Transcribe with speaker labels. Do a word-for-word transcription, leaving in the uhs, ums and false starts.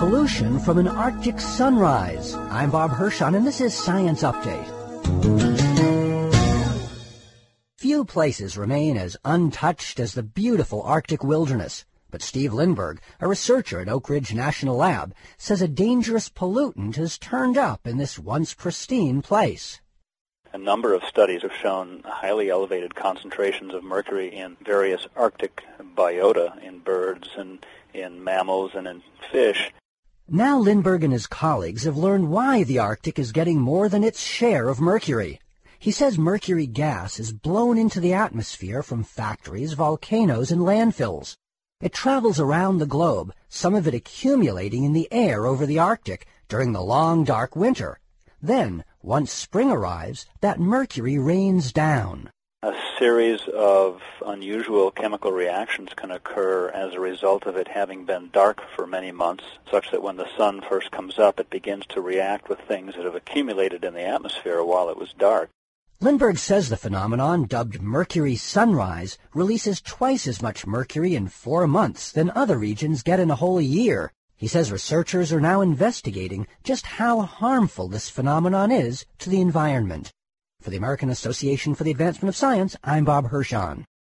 Speaker 1: pollution from an Arctic sunrise. I'm Bob Hirschon, and this is Science Update. Few places remain as untouched as the beautiful Arctic wilderness. But Steve Lindberg, a researcher at Oak Ridge National Lab, says a dangerous pollutant has turned up in this once pristine place.
Speaker 2: A number of studies have shown highly elevated concentrations of mercury in various Arctic biota, in birds and in mammals and in fish.
Speaker 1: Now Lindberg and his colleagues have learned why the Arctic is getting more than its share of mercury. He says mercury gas is blown into the atmosphere from factories, volcanoes, and landfills. It travels around the globe, some of it accumulating in the air over the Arctic during the long, dark winter. Then, once spring arrives, that mercury rains down.
Speaker 2: A series of unusual chemical reactions can occur as a result of it having been dark for many months, such that when the sun first comes up, it begins to react with things that have accumulated in the atmosphere while it was dark.
Speaker 1: Lindberg says the phenomenon, dubbed mercury sunrise, releases twice as much mercury in four months than other regions get in a whole year. He says researchers are now investigating just how harmful this phenomenon is to the environment. For the American Association for the Advancement of Science, I'm Bob Hirschon.